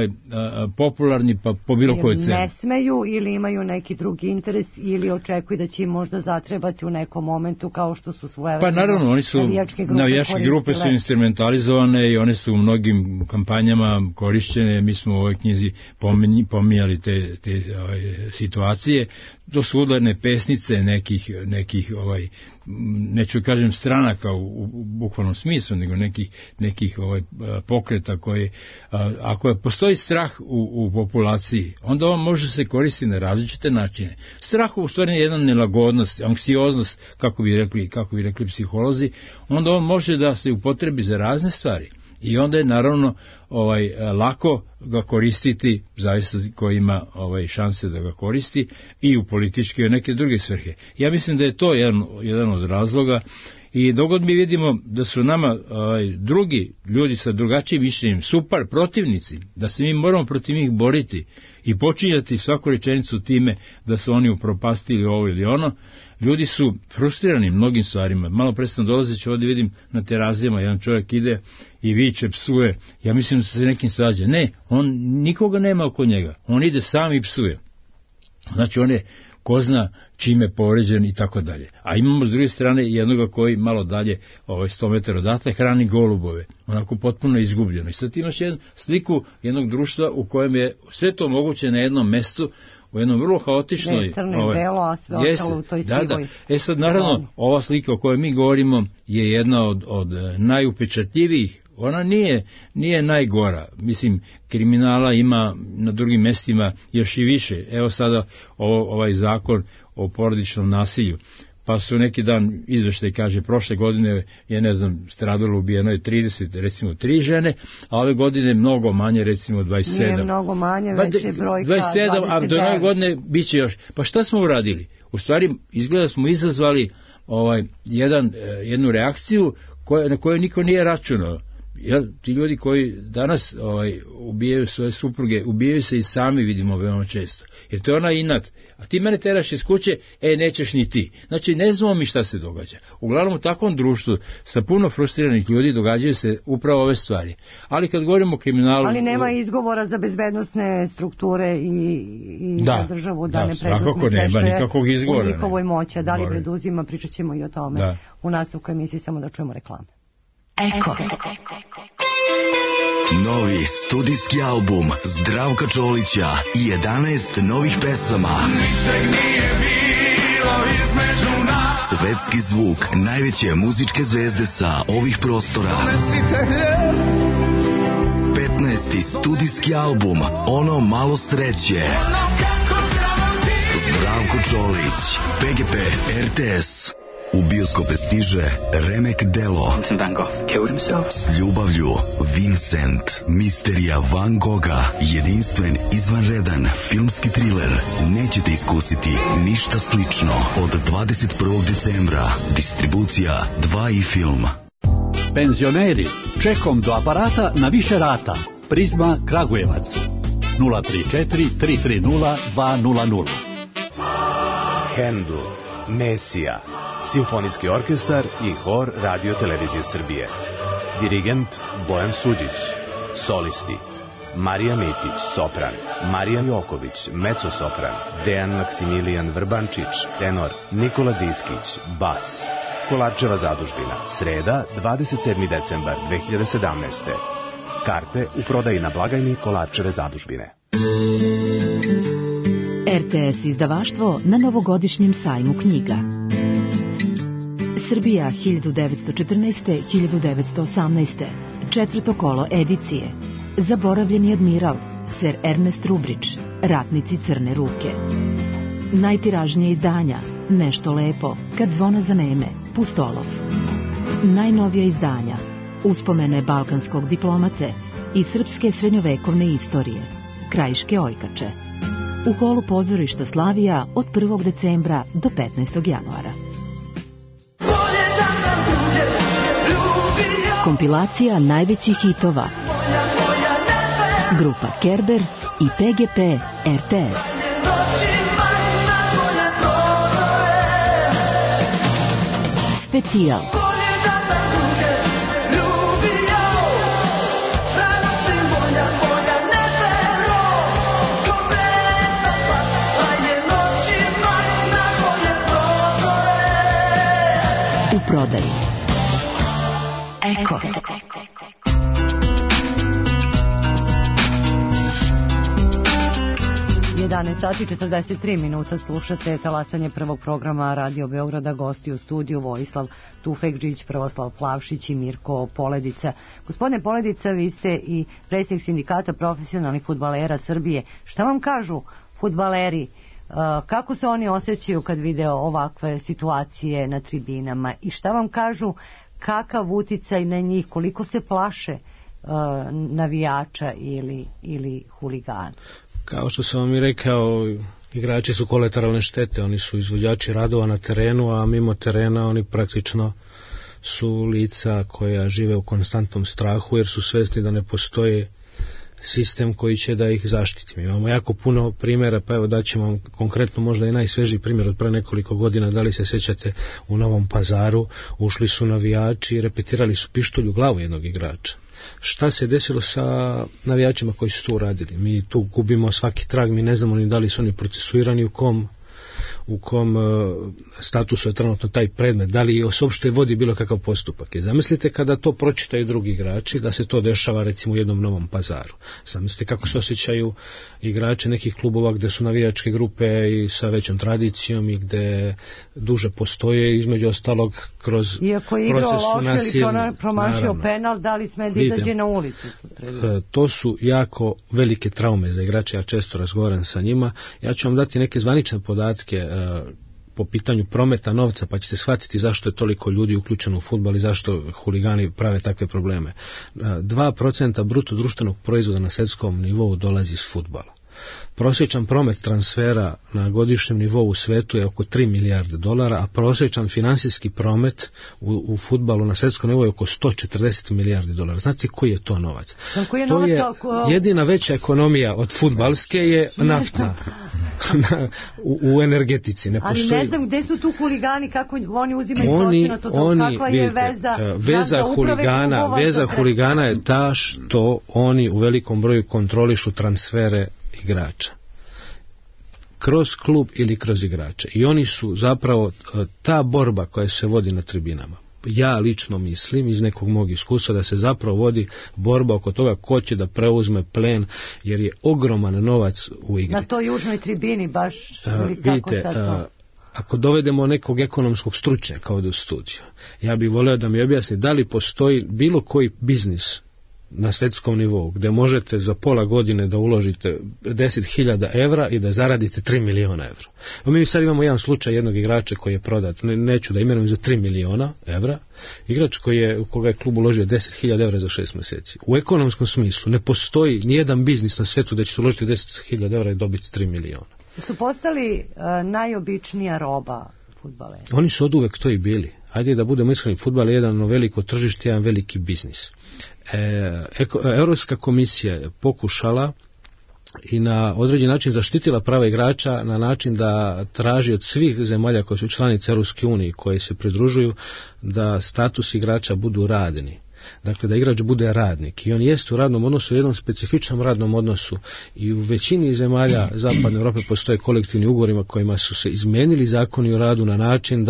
popularni pa po bilo kojoj ceni. Ne smeju ili imaju neki drugi interes ili očekuju da će im možda zatrebati u nekom momentu kao što su svoje... Pa naravno, oni su, navijačke grupe su instrumentalizovane i one su u mnogim kampanjama korišćene, mi smo u ovoj knjizi pominjali te situacije, to su udarne pesnice nekih neću kažem stranaka u bukvalnom smislu, nego nekih pokreta koji, ako postoji strah u populaciji, onda on može se koristiti na različite načine. Strah u stvari je jedna nelagodnost, anksioznost, kako bi rekli psiholozi, onda on može da se upotrebi za razne stvari. I onda je naravno lako ga koristiti, zaista ko ima šanse da ga koristi i u političke i neke druge svrhe. Ja mislim da je to jedan od razloga I dogod mi vidimo da su nama drugi ljudi sa drugačijim mišljenjem super protivnici, da se mi moramo protiv njih boriti i počinjati svaku rečenicu time da su oni upropastili ovo ili ono, ljudi su frustrirani mnogim stvarima. Malo pre sam dolazeći ovdje, vidim na terazijama, jedan čovjek ide i viče, psuje, ja mislim da se nekim svađa. Ne, on nikoga nema oko njega, on ide sam i psuje. Znači on je ko zna čime povređen i tako dalje. A imamo s druge strane jednoga koji malo dalje 100 metara odatle hrani golubove, onako potpuno izgubljeno. I sad imaš jednu sliku jednog društva u kojem je sve to moguće na jednom mestu, u jednom vrlo haotičnoj... Ne, crno i belo, a sve ostalo u toj sivoj. Da. Sad naravno, ova slika o kojoj mi govorimo je jedna od najupečatljivijih. Ona nije najgora. Mislim, kriminala ima na drugim mestima još i više. Evo sada ovaj zakon o porodičnom nasilju. Pa su neki dan izveštaj kaže, prošle godine je, stradalo, ubijeno je 30, recimo 3 žene, a ove godine mnogo manje, recimo 27. Nije mnogo manje, već je brojka 27, a do nove godine bit će još. Pa šta smo uradili? U stvari, izgleda smo izazvali jednu reakciju na koju niko nije računao. Ti ljudi koji danas ubijaju svoje supruge, ubijaju se i sami, vidimo veoma često. Jer to je ona inat. A ti mene teraš iz kuće, nećeš ni ti. Znači, ne znamo mi šta se događa. Uglavnom u takvom društvu sa puno frustriranih ljudi događaju se upravo ove stvari. Ali kad govorimo o kriminalu... Ali nema izgovora za bezbednosne strukture i za državu da ne preduzme sve što je u njihovoj moći. Da li preduzima, pričat ćemo i o tome u nastavku emisiji, samo da čujemo reklame. Eko. Novi studijski album Zdravka Čolića i 11 novih pesama. Svetski zvuk najveće muzičke zvezde sa ovih prostora. 15. studijski album Ono malo sreće. Zdravko Čolić, PGP RTS. U bioskope stiže Remek Delo. S ljubavlju Vincent, misterija Van Gogha, jedinstven, izvanredan filmski triler. Nećete iskusiti ništa slično. Od 21. decembra distribucija 2i film. Penzioneri, čekom do aparata na više rata. Prizma Kragujevac 034 330 200. Handel, Mesija, Simfonijski orkestar i hor Radio Televizije Srbije. Dirigent Bojan Suđić. Solisti Marija Mitić, sopran, Marija Joković, mezzo-sopran, Dejan Maksimilijan Vrbančić, tenor, Nikola Diskić, bas. Kolarčeva zadužbina, sreda, 27. decembar 2017. Karte u prodaji na blagajni Kolarčeve zadužbine. RTS izdavaštvo na novogodišnjem sajmu knjiga. Srbija 1914-1918. Četvrto kolo edicije. Zaboravljeni admiral, Sir Ernest Rubrić, Ratnici crne ruke. Najtiražnije izdanja, Nešto lepo, Kad zvona zaneme, Pustolov. Najnovija izdanja, Uspomene balkanskog diplomate i srpske srednjovekovne istorije, Krajiške ojkače. U holu pozorišta Slavija od 1. decembra do 15. januara. Kompilacija najvećih hitova. Grupa Kerber i PGP RTS. Specijal. U prodaji. Eko. 11 sati 43 minuta slušate talasanje prvog programa Radio Beograda, gosti u studiju Vojislav Tufekđić, Prvoslav Plavšić i Mirko Poledica. Gospodine Poledica, vi ste i predsjednik sindikata profesionalnih fudbalera Srbije. Šta vam kažu fudbaleri? Kako se oni osjećaju kad vide ovakve situacije na tribinama i šta vam kažu, kakav uticaj na njih, koliko se plaše navijača ili huligana? Kao što sam vam i rekao, igrači su kolateralne štete, oni su izvođači radova na terenu, a mimo terena oni praktično su lica koja žive u konstantnom strahu jer su svesni da ne postoje sistem koji će da ih zaštiti. Mi imamo jako puno primjera, pa evo daćemo vam konkretno možda i najsvežiji primjer od pre nekoliko godina. Da li se sjećate, u Novom Pazaru ušli su navijači i repetirali su pištolj u glavu jednog igrača. Šta se desilo sa navijačima koji su to uradili? Mi tu gubimo svaki trag, mi ne znamo ni da li su oni procesuirani, u kom statusu je trenutno taj predmet, da li se uopšte vodi bilo kakav postupak. I zamislite kada to pročitaju drugi igrači, da se to dešava recimo u jednom Novom Pazaru. Zamislite kako se osjećaju igrači nekih klubova gde su navijačke grupe i sa većom tradicijom i gde duže postoje, između ostalog kroz proces su nasilni. Iako je igrao loše ili promašio penal, da li sme da izađe na ulicu? To su jako velike traume za igrače, ja često razgovaram sa njima. Ja ću vam dati neke zvanične podatke po pitanju prometa novca, pa ćete shvatiti zašto je toliko ljudi uključeno u fudbal i zašto huligani prave takve probleme. 2% bruto društvenog proizvoda na svjetskom nivou dolazi iz fudbala. Prosječan promet transfera na godišnjem nivou u svetu je oko 3 milijarde dolara, a prosječan finansijski promet u fudbalu na svjetskom nivou je oko 140 milijardi dolara. Znate koji je to novac? To je jedina veća ekonomija od fudbalske je naftna. u energetici. Ne postoji. Ali ne znam gde su tu huligani, kako oni uzimaju procenat od toga, kakva je veza huligana je ta što oni u velikom broju kontrolišu transfere igrača kroz klub ili kroz igrače, i oni su zapravo ta borba koja se vodi na tribinama. Ja lično mislim iz nekog mog iskustva da se zapravo vodi borba oko toga ko će da preuzme plen, jer je ogroman novac u igri. Na toj južnoj tribini baš vidite, sad to? Ako dovedemo nekog ekonomskog stručnjaka ovdje u studiju, ja bih voleo da mi objasni da li postoji bilo koji biznis na svjetskom nivou gdje možete za pola godine da uložite 10.000 evra i da zaradite 3 miliona evra. Mi sad imamo jedan slučaj jednog igrača koji je prodat, neću da imenujem, za 3 miliona evra, igrač u koga je klub uložio 10.000 evra za 6 mjeseci. U ekonomskom smislu ne postoji nijedan biznis na svijetu da će se uložiti 10.000 evra i dobiti 3 miliona. Su postali najobičnija roba fudbalera? Oni su oduvek to i bili. Ajde da budemo iskreni, fudbal je jedan veliko tržište, jedan veliki biznis. Europska komisija je pokušala i na određen način zaštitila prava igrača na način da traži od svih zemalja koje su članice Europske unije koje se pridružuju da status igrača budu radni. Dakle, da igrač bude radnik, i on jeste u radnom odnosu, u jednom specifičnom radnom odnosu, i u većini zemalja Zapadne Europe postoje kolektivni ugovorima kojima su se izmenili zakoni o radu na način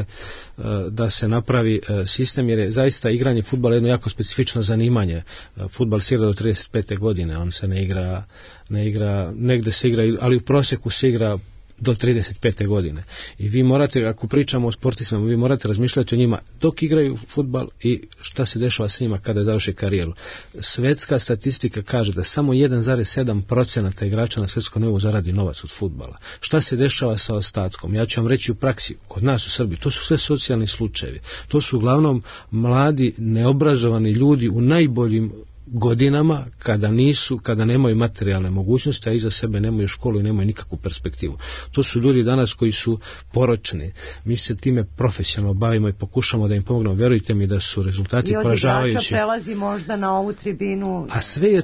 da se napravi sistem, jer je zaista igranje fudbala jedno jako specifično zanimanje. Fudbal se igra do 35. godine, on se ne igra, negde se igra, ali u prosjeku se igra do 35. godine. I vi morate, ako pričamo o sportistima, vi morate razmišljati o njima dok igraju fudbal i šta se dešava s njima kada završe karijeru. Svetska statistika kaže da samo 1,7% igrača na svjetskom nivou zaradi novac od fudbala. Šta se dešava sa ostatkom? Ja ću vam reći u praksi, kod nas u Srbiji, to su sve socijalni slučajevi. To su uglavnom mladi, neobrazovani ljudi u najboljim godinama, kada nemaju materijalne mogućnosti, a iza sebe nemaju školu i nemaju nikakvu perspektivu. To su ljudi danas koji su poročni. Mi se time profesionalno bavimo i pokušamo da im pomognemo. Verujte mi da su rezultati poražavajući. I od igrača prelazi možda na ovu tribinu. A sve je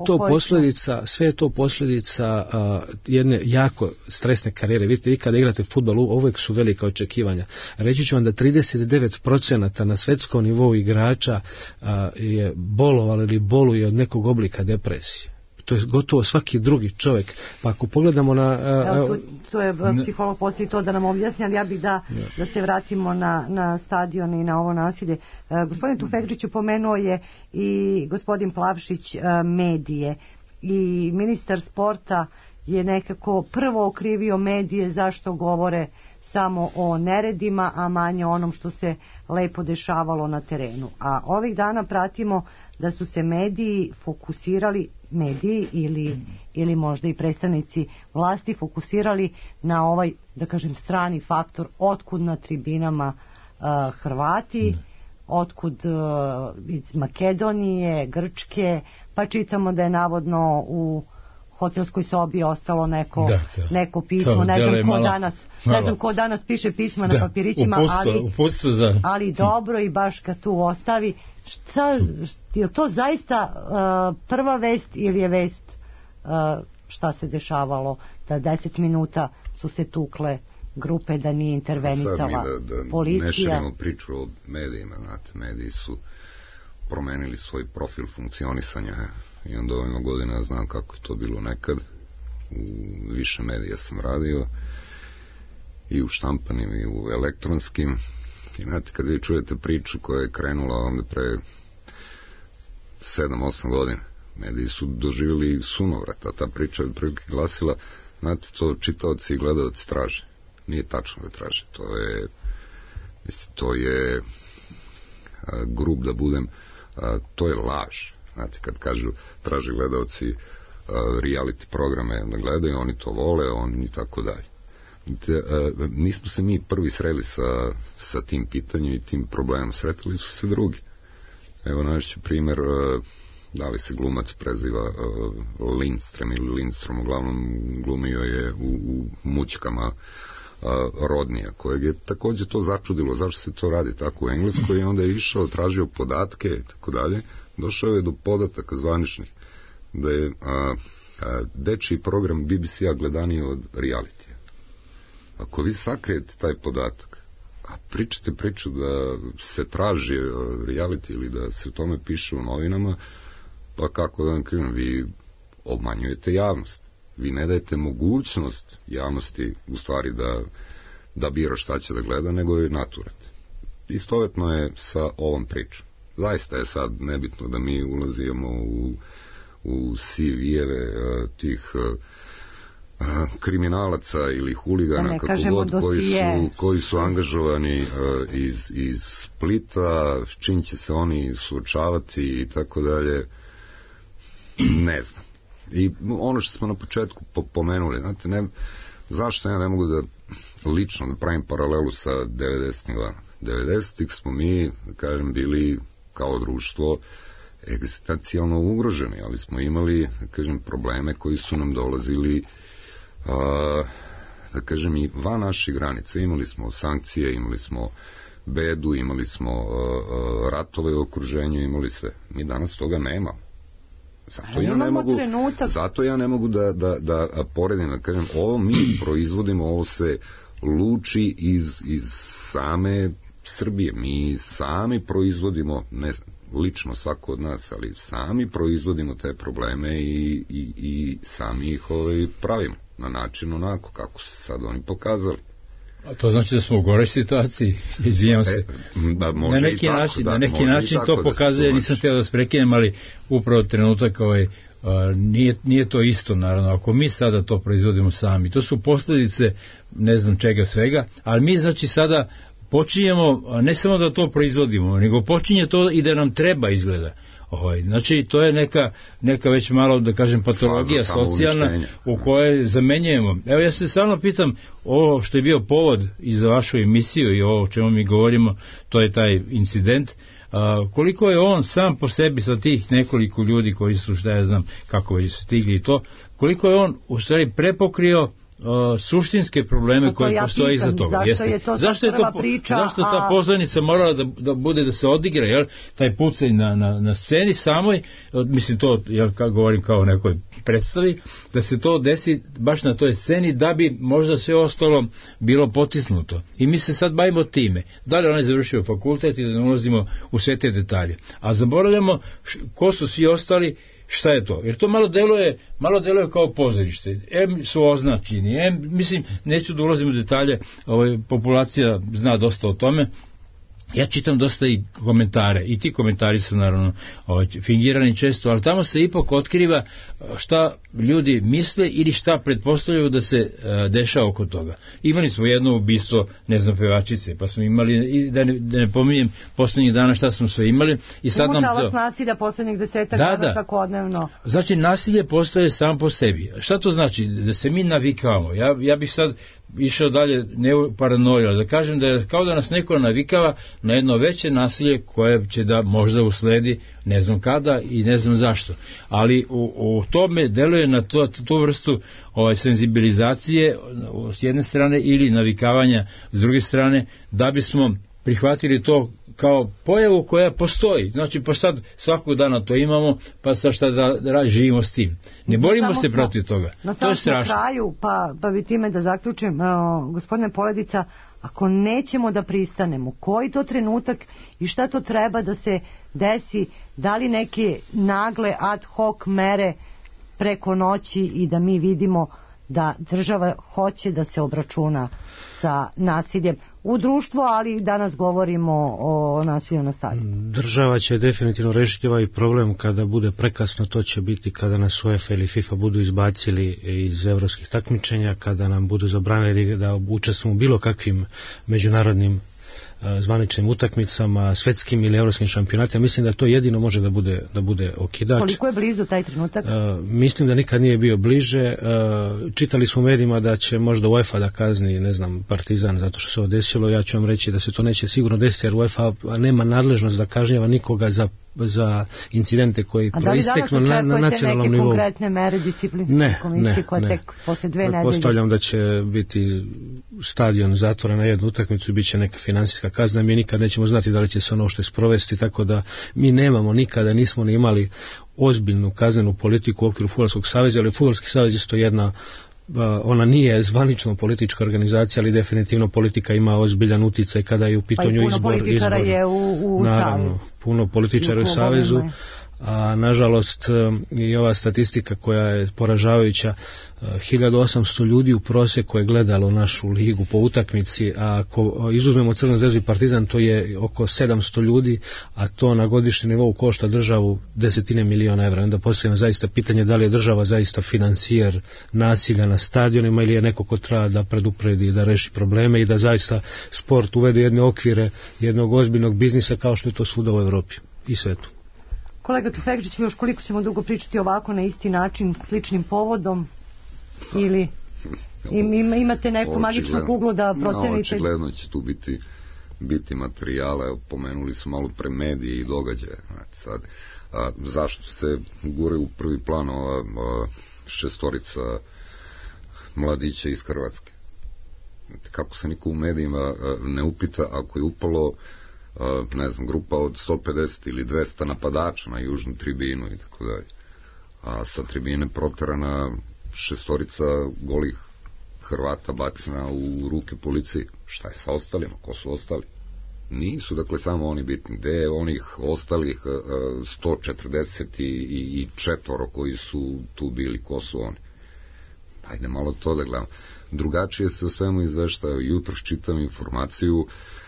to posljedica jedne jako stresne karijere. Vidite, vi kada igrate fudbal, uvijek su velika očekivanja. Reći ću vam da 39% na svjetskom nivou igrača je bolovalo ili boluje od nekog oblika depresije. To je gotovo svaki drugi čovjek. Pa ako pogledamo na... Tu je psiholog poslije to da nam objasni, ali ja bih da se vratimo na stadion i na ovo nasilje. Gospodin Tufekčić pomenuo je i gospodin Plavšić medije, i ministar sporta je nekako prvo okrivio medije zašto govore samo o neredima, a manje onom što se lepo dešavalo na terenu. A ovih dana pratimo da su se mediji fokusirali, ili možda i predstavnici vlasti fokusirali na ovaj, da kažem, strani faktor, otkud na tribinama Hrvati, otkud iz Makedonije, Grčke, pa čitamo da je navodno u hotelskoj sobi ostalo neko, da. neko pismo, To ne znam ko malo, danas, ne znam ko danas piše pisma na papirićima, uputstvo za... ali dobro i baš kad tu ostavi. Je to zaista prva vest ili je vest šta se dešavalo, da 10 minuta su se tukle grupe, da nije intervenisala policija? Ne širimo priču o medijima, znate, mediji su promenili svoj profil funkcionisanja i onda ovima godina znam kako je to bilo nekad. U više medija sam radio i u štampanim i u elektronskim. I znate, kad vi čujete priču koja je krenula onda pre 7-8 godina, mediji su doživjeli sunovrat, a ta priča je prilike glasila, znate, to čitaoci i gledalci traže. Nije tačno da traže, to je grub da budem, to je laž. Znate, kad kažu traže gledalci reality programe da gledaju, oni to vole, oni i tako dalje. Nismo se mi prvi sreli sa tim pitanjem i tim problemom, sretali su se drugi. Evo naći primjer, da li se glumac preziva Lindström ili Lindstrom, uglavnom glumio je u Mućkama Rodnija, kojeg je također to začudilo, zašto se to radi tako u Engleskoj, i onda je išao, tražio podatke i tako dalje, došao je do podataka zvaničnih da je dečiji program BBC-a gledaniji od realitija. Ako vi sakrijete taj podatak, a pričate priču da se traži reality ili da se o tome piše u novinama, pa kako da vam kažem, vi obmanjujete javnost. Vi ne dajete mogućnost javnosti u stvari da bira šta će da gleda, nego je naturate. Istovetno je sa ovom pričom. Zaista je sad nebitno da mi ulazimo u CV-eve tih kriminalaca ili huligana, kako god, koji su angažovani iz Splita, s čim će se oni suočavati i tako dalje, ne znam. I ono što smo na početku pomenuli, znate, zašto ja ne mogu da lično da pravim paralelu sa 90-ih godina. 90-ih smo mi, da kažem, bili kao društvo egzistencijalno ugroženi, ali smo imali, da kažem, probleme koji su nam dolazili, da kažem, i van naših granica. Imali smo sankcije, imali smo bedu, imali smo ratove u okruženju, imali sve. Mi danas toga nemamo. Zato ja ne mogu da poredim, da kažem, ovo mi proizvodimo, ovo se luči iz same Srbije. Mi sami proizvodimo, ne lično svako od nas, ali sami proizvodimo te probleme i sami ih pravimo na način onako kako se sad oni pokazali. A to znači da smo u goroj situaciji, izvijem se. Na neki način to pokazuje, nisam htio da vas prekinem, ali upravo trenutak nije to isto, naravno, ako mi sada to proizvodimo sami, to su posljedice ne znam čega svega, ali mi znači sada počinjemo, ne samo da to proizvodimo, nego počinje to i da nam treba izgleda. Znači to je neka već malo, da kažem, patologija socijalna u kojoj zamenjujemo. Evo, ja se stalno pitam, ovo što je bio povod i za vašu emisiju i ovo o čemu mi govorimo, to je taj incident, koliko je on sam po sebi sa tih nekoliko ljudi koji su, šta ja znam, kako već stigli i to, koliko je on u stvari prepokrio suštinske probleme koje postoje iza toga. Zašto je ta pozornica morala da bude, da se odigra, jel, taj pucanj na sceni samoj, mislim to, jel, govorim kao o nekoj predstavi, da se to desi baš na toj sceni da bi možda sve ostalo bilo potisnuto. I mi se sad bavimo time. Da li onaj završio fakultet i da ne ulazimo u sve te detalje. A zaboravljamo ko su svi ostali. Šta je to? Jer to malo deluje kao pozorište. Su označeni. Mislim, neću da ulazim u detalje, populacija zna dosta o tome. Ja čitam dosta i komentare, i ti komentari su naravno fingirani često, ali tamo se ipak otkriva šta ljudi misle ili šta pretpostavljaju da se dešava oko toga. Imali smo jedno ubistvo, ne znam, pevačice, pa smo imali, da ne pominjem poslednjih dana šta smo sve imali. I sad nam to nasilja poslednjih 10 dana svakodnevno. Znači, nasilje postaje sam po sebi. Šta to znači? Da se mi navikavamo. Ja bih sad išao dalje, ne u paranoju, ali da kažem da je kao da nas neko navikava na jedno veće nasilje koje će da možda usledi ne znam kada i ne znam zašto. Ali u tome deluje na tu vrstu senzibilizacije s jedne strane ili navikavanja s druge strane, da bismo prihvatili to kao pojavu koja postoji. Znači, pa sad svakog dana to imamo, pa sad šta da živimo s tim. Ne borimo se protiv toga. To je strašno. Na kraju, pa bi time da zaključim, gospodine Poledica, ako nećemo da pristanemo, koji to trenutak i šta to treba da se desi, da li neke nagle ad hoc mere preko noći i da mi vidimo da država hoće da se obračuna sa nasiljem u društvu, ali danas govorimo o nasilju na stadionu. Država će definitivno rešiti ovaj problem kada bude prekasno, to će biti kada nas UEFA ili FIFA budu izbacili iz evropskih takmičenja, kada nam budu zabranili da učestvujemo u bilo kakvim međunarodnim zvaničnim utakmicama, svetskim ili evropskim šampionatima. Mislim da to jedino može da bude okidač. Koliko je blizu taj trenutak? Mislim da nikad nije bio bliže. Čitali smo u medijima da će možda UEFA da kazni, ne znam, Partizan zato što se ovo desilo. Ja ću vam reći da se to neće sigurno desiti, jer UEFA nema nadležnost da kažnjava nikoga za incidente koji proisteknu na nacionalnom nivou. A da li danas očekujete neke konkretne mere disciplinske komisije koja tek posle 2 nedelje? Pretpostavljam da će biti stadion zatvoren na jednu utakmicu i bit će neka finansijska kazna. Mi nikad nećemo znati da li će se ono što sprovesti, tako da mi nikada nismo ni imali ozbiljnu kaznenu politiku u okviru Fudbalskog saveza, ali Fudbalski savez isto jedna, ona nije zvanično politička organizacija, ali definitivno politika ima ozbiljan uticaj kada je u pitanju izbor. Pa i puno političara je u Savezu. Puno političara u Savezu, a nažalost i ova statistika koja je poražavajuća, 1800 ljudi u proseku je gledalo našu ligu po utakmici, a ako izuzmemo Crvenu zvezdu i Partizan, to je oko 700 ljudi, a to na godišnjem nivou košta državu desetine miliona evra. Onda postavljamo zaista pitanje da li je država zaista financijer nasilja na stadionima ili je neko ko treba da predupredi, da reši probleme i da zaista sport uvede jedne okvire jednog ozbiljnog biznisa kao što je to svuda u Evropi i svetu. Kolega Tufekžić, još koliko ćemo dugo pričati ovako na isti način, sličnim povodom, ili imate neku magičnu kuglu da procenite? Očigledno će tu biti materijala, pomenuli su malo pre medije i događaje. Sad, zašto se gure u prvi plan ova šestorica mladića iz Hrvatske? Kako se niko u medijima ne upita ako je upalo ne znam, grupa od 150 ili 200 napadača na južnu tribinu i tako dalje. A sa tribine proterana šestorica golih Hrvata bacina u ruke policiji. Šta je sa ostalima? Ko su ostali? Nisu, dakle, samo oni bitni. Gde je onih ostalih 144 koji su tu bili? Ko su oni? Ajde malo to da gledamo. Drugačije se o svemu izveštaju. Jutros čitam informaciju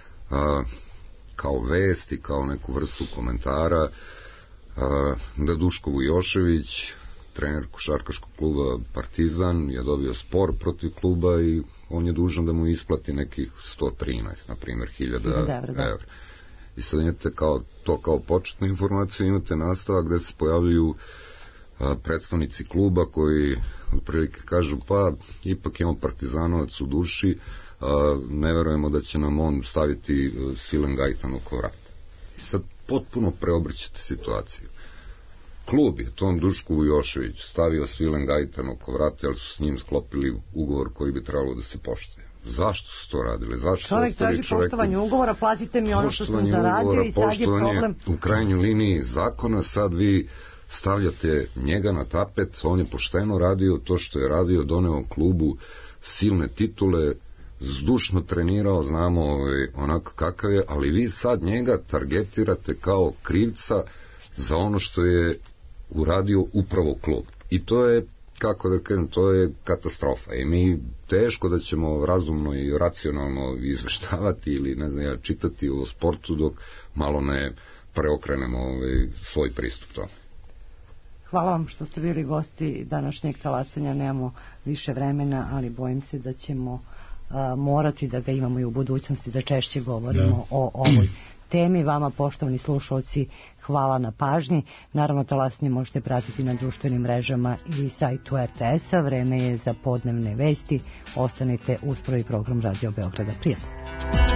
kao vest i kao neku vrstu komentara da Duško Vujošević, trener košarkaškog kluba Partizan, je dobio spor protiv kluba i on je dužan da mu isplati nekih 113, na primjer, 1000 evra. I sad imate kao početnu informaciju, imate nastavak gde se pojavljuju predstavnici kluba koji otprilike kažu pa ipak imamo Partizanovac u duši, ne verujemo da će nam on staviti silen gajtan oko vrata. I sad potpuno preobrćete situaciju. Klub je tom Dušku Vujošević stavio svilen gajtan oko vrata, ali su s njim sklopili ugovor koji bi trebalo da se poštuje. Zašto su to radili? Čovjek traži poštovanje ugovora, platite mi ono što sam zaradio i sad je problem. U krajnjoj liniji zakona, sad vi stavljate njega na tapet, on je pošteno radio to što je radio, doneo klubu silne titule, zdušno trenirao, znamo onako kakav je, ali vi sad njega targetirate kao krivca za ono što je uradio upravo klub. I to je, kako da kažem, to je katastrofa. I mi teško da ćemo razumno i racionalno izveštavati ili ne znam ja čitati o sportu dok malo ne preokrenemo svoj pristup tome. Hvala vam što ste bili gosti današnjeg talasanja. Nemamo više vremena, ali bojim se da ćemo morati da ga imamo i u budućnosti, da češće govorimo o ovoj temi. Vama, poštovani slušalci, hvala na pažnji. Naravno, Talasanje možete pratiti na društvenim mrežama i sajtu RTS-a. Vreme je za podnevne vesti. Ostanite uz prvi program Radio Beograda. Prijatno.